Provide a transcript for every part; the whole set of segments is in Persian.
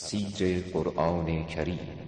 تفسیر قرآن کریم.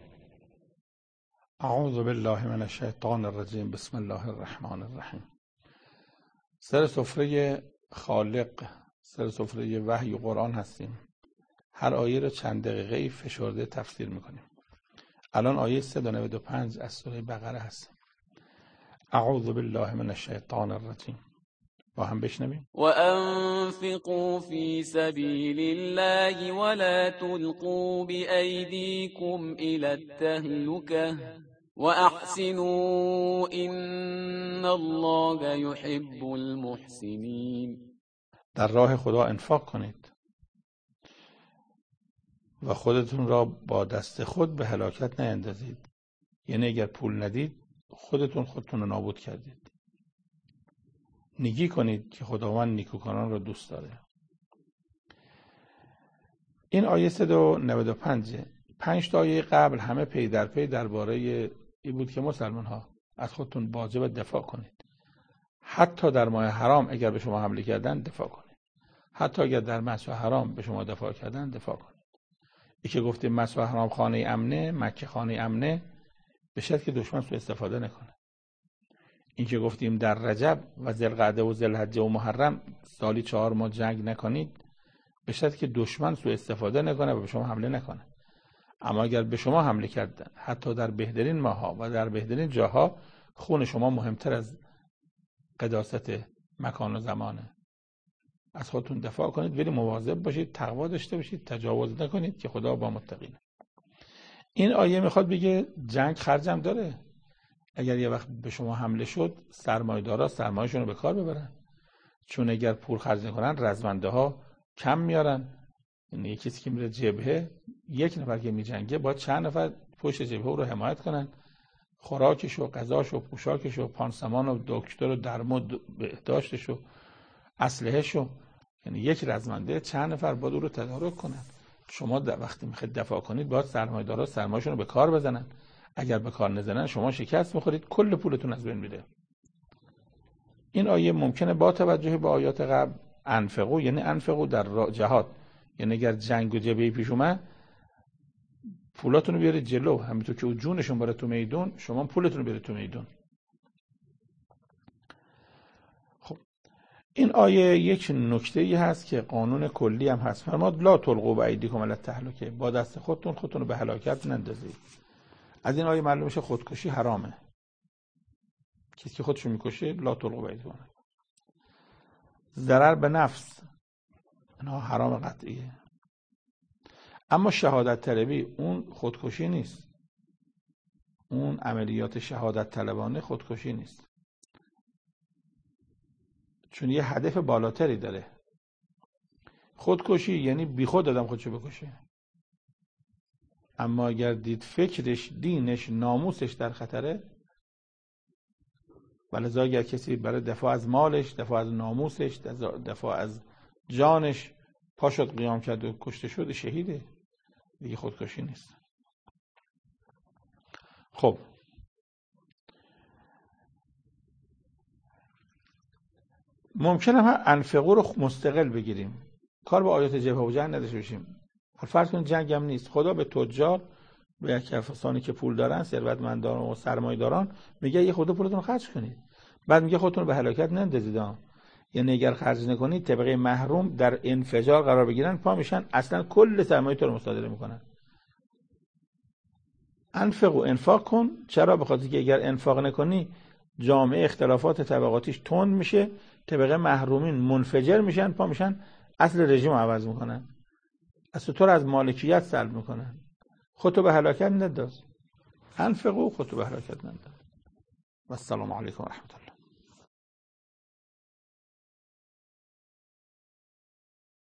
اعوذ بالله من الشیطان الرجیم. بسم الله الرحمن الرحیم. سر سفره خالق، سر سفره وحی و قرآن هستیم. هر آیه رو چند دقیقه‌ای فشرده تفسیر میکنیم. الان آیه 395 از سوره بقره هست. اعوذ بالله من الشیطان الرجیم. با هم بشنویم. وأنفقوا في سبيل الله ولا تلقوا بأيديكم إلى التهلكة وأحسنوا إن الله يحب المحسنين. در راه خدا انفاق کنید و خودتون را با دست خود به هلاکت نیندازید. یعنی اگر پول ندید خودتون رو نابود کردید. نیکی کنید که خداوند نیکوکاران را دوست داره. این آیه 395 5 تا آیه قبل همه پی در پی درباره این بود که مسلمان ها از خودتون واجب دفاع کنید. حتی در ماه حرام اگر به شما حمله کردن دفاع کنید. حتی اگر در مسجد حرام به شما دفاع کردن دفاع کنید. این که گفتیم مسجد حرام خانه امنه، مکه خانه امنه، به شرطی که دشمن سوء استفاده نکنه. این که گفتیم در رجب و ذوالقعده و ذوالحجه و محرم سالی 4 ماه جنگ نکنید، به شرطی که دشمن سوء استفاده نکنه و به شما حمله نکنه. اما اگر به شما حمله کردن حتی در بهترین ماها و در بهترین جاها، خون شما مهمتر از قداست مکان و زمانه. از خودتون دفاع کنید ولی مواظب باشید، تقوا داشته باشید، تجاوز نکنید که خدا با متقینه. این آیه میخواد بگه جنگ خرجم داره. اگر یه وقت به شما حمله شد، سرمایه‌دارا سرمایه‌شون رو به کار ببرن. چون اگر پول خرج نکنن رزمنده ها کم میارن. یعنی کسی که میره جبهه، یک نفر که میجنگه باید چند نفر پشت جبهه رو حمایت کنن. خوراکش و غذاش و پوشاکش و پانسمان و دکتر و درمان و بهداشتش و اسلحه‌ش، یعنی یک رزمنده چند نفر باید او رو تدارک کنن. شما وقتی میخواید دفاع کنید باید سرمایه‌دارا سرمایه‌شون رو به کار بزنن. اگر به کار نزنن شما شکست میخورید، کل پولتون از بین میره. این آیه ممکنه با توجه به آیات قبل انفقوا، یعنی انفقوا در جهاد، یعنی اگر جنگ و جبهه پیش اومد پولاتون رو بیارید جلو. همینطور که او جونشون بره تو میدون، شما پولتون رو بیارید تو میدون. خب این آیه یک نکته‌ای هست که قانون کلی هم هست. فرمود لا تلقوا بایدیکم الی التهلکه، با دست خودتون رو به هلاکت نندازید. از این آیه معلوم میشه خودکشی حرامه. کسی که خودشو میکشه لا تلقوا بایدیکم. ضرر به نفس اینا حرام قطعیه. اما شهادت طلبی اون خودکشی نیست. اون عملیات شهادت طلبانه خودکشی نیست. چون یه هدف بالاتری داره. خودکشی یعنی بی خود آدم خودشو بکشه. اما اگر دید فکرش، دینش، ناموسش در خطره، ولذا اگر کسی برای دفاع از مالش، دفاع از ناموسش، دفاع از جانش پاشد قیام کرد و کشته شد، شهیده. دیگه خودکشی نیست. خب ممکنه هم انفقوا رو مستقل بگیریم، کار به آیات جبهه و جنگ نداشته باشیم. فرض کن جنگ هم نیست، خدا به تجار، به کسانی که پول دارن، ثروتمندان و سرمایه‌داران میگه یه خود پولتون خرج کنید. بعد میگه خودتون به هلاکت نندازید. یعنی اگر خرج نکنید طبقه محروم در انفجار قرار بگیرن، پا میشن اصلا کل سرمایه‌تون رو مصادره میکنن. انفاق کن. چرا؟ به خاطر که اگر انفاق نکنی جامعه اختلافات طبقاتیش تند میشه، طبقه محرومین منفجر میشن، پا میشن اصل رژیم عوض میکنن، اصل تو رو از مالکیت سلب میکنن. خودتو به هلاکت ننداز. انفقوا، خودتو به هلاکت ننداز. و السلام علیکم و رحمت الله.